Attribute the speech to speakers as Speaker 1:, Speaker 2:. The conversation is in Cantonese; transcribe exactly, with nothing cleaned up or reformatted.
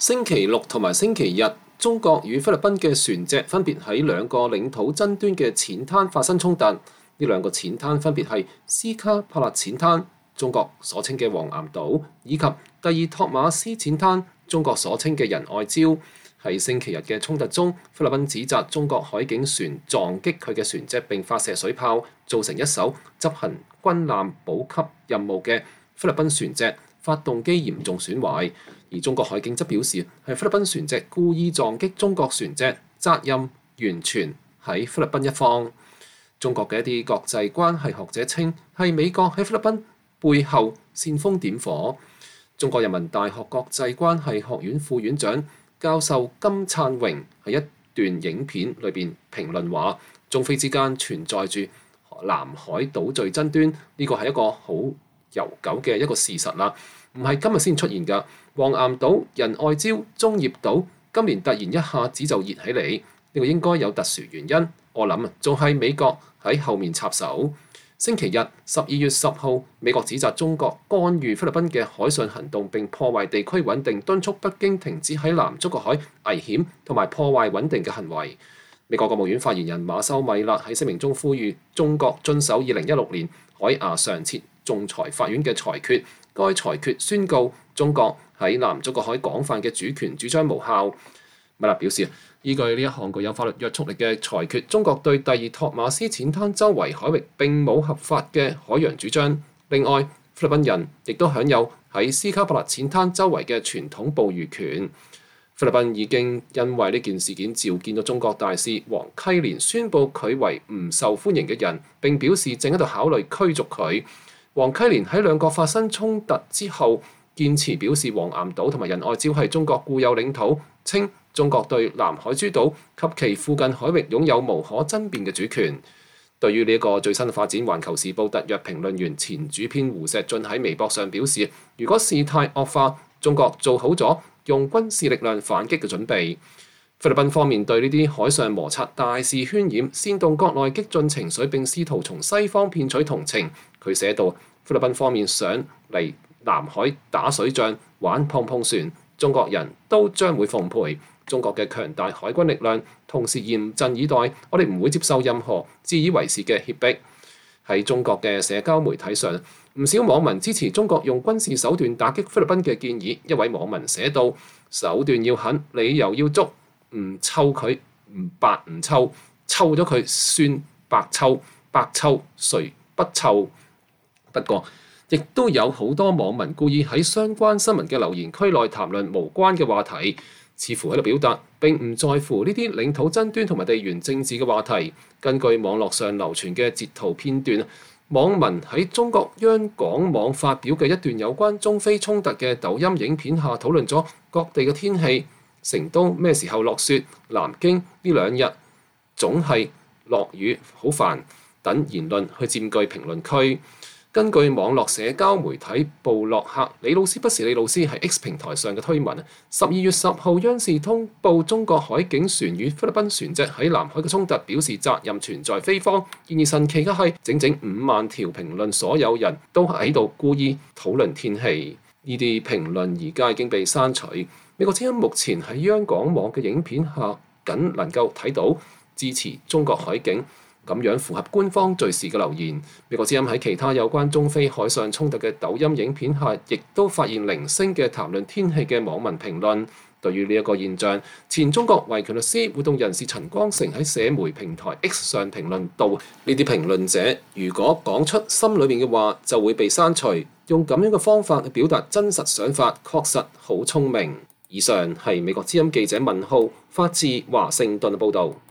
Speaker 1: 星期六同埋星期日，中國與菲律賓嘅船隻分別喺兩個領土爭端嘅淺灘發生衝突。呢兩個淺灘分別係斯卡帕勒淺灘，中國所稱嘅黃岩島，以及第二托馬斯淺灘，中國所稱嘅仁愛礁。喺星期日嘅衝突中，菲律賓指責中國海警船撞擊佢嘅船隻並發射水炮，造成一艘執行軍艦補給任務嘅菲律賓船隻發動機嚴重損壞。而中國海警則表示係菲律賓船隻故意撞擊中國船隻，責任完全喺菲律賓一方。中國嘅一啲國際關係學者稱係美國喺菲律賓背後煽風點火。中國人民大學國際關係學院副院長教授金燦榮喺一段影片裏邊評論話：中菲之間存在住南海島嶼爭端，呢個係一個好悠久嘅一個事實啦，唔係今日先出現㗎。黃岩島、仁愛礁、中業島今年突然一下子就熱起嚟，呢個應該有特殊原因。我諗啊，仲係美國喺後面插手。星期日十二月十號，美國指責中國干預菲律賓嘅海上行動並破壞地區穩定，敦促北京停止喺南中國海危險同埋破壞穩定嘅行為。美國國務院發言人馬修米勒喺聲明中呼籲中國遵守二零一六年海牙常設仲裁法院嘅裁決，該裁決宣告中國喺南中國海廣泛嘅主權主張無效。米勒表示，依據呢一項具有法律約束力嘅裁決，中國對第二托馬斯淺灘周圍海域並冇合法嘅海洋主張。另外，菲律賓人亦都享有喺斯卡帕勒淺灘周圍嘅傳統捕魚權。菲律賓已經因為呢件事件召見到中國大使黃溪連，宣布佢為唔受歡迎嘅人，並表示正喺度考慮驅逐佢。黃溪連喺兩國發生衝突之後，堅持表示黃岩島同埋仁愛礁係中國固有領土，稱中國對南海諸島及其附近海域擁有無可爭辯嘅主權。對於呢一個最新嘅發展，環球時報特約評論員前主編胡錫進喺微博上表示，如果事態惡化，中國做好咗用軍事力量反擊嘅準備。菲律賓方面對呢啲海上摩擦大肆渲染，煽動國內激進情緒，並試圖從西方騙取同情。佢寫道：菲律賓方面想嚟南海打水仗、玩碰碰船，中國人都將會奉陪。中國嘅強大海軍力量，同時嚴陣以待。我哋唔會接受任何自以為是嘅脅迫。喺中國嘅社交媒體上，唔少網民支持中國用軍事手段打擊菲律賓嘅建議。一位網民寫道：手段要狠，理由要足，唔臭佢唔白唔臭，臭咗佢算白臭，白臭誰不臭？不過，亦都有好多網民故意喺相關新聞嘅留言區內談論無關嘅話題，似乎喺度表達並唔在乎呢啲領土爭端同埋地緣政治嘅話題。根據網絡上流傳嘅截圖片段，網民喺中國央廣網發表嘅一段有關中菲衝突嘅抖音影片下討論咗各地嘅天氣，成都咩時候落雪，南京呢兩日總係落雨，好煩等言論去佔據評論區。根據網絡社交媒體部落客李老師不是李老師喺 X 平台上嘅推文，十二月十號央視通報中國海警船與菲律賓船隻喺南海嘅衝突，表示責任全在菲方。然而神奇嘅係，整整五萬條評論，所有人都喺度故意討論天氣。呢啲評論而家已經被刪除。美國之音目前喺央廣網嘅影片下，僅能夠睇到支持中國海警咁樣符合官方敘事嘅留言。美國之音喺其他有關中菲海上衝突嘅抖音影片下，亦都發現零星嘅談論天氣嘅網民評論。對於呢一個現象，前中國維權律師、活動人士陳光誠喺社媒平台 X 上評論道：呢啲評論者如果講出心裏面嘅話，就會被刪除。用咁樣嘅方法去表達真實想法，確實好聰明。以上係美國之音記者文浩發自華盛頓嘅報導。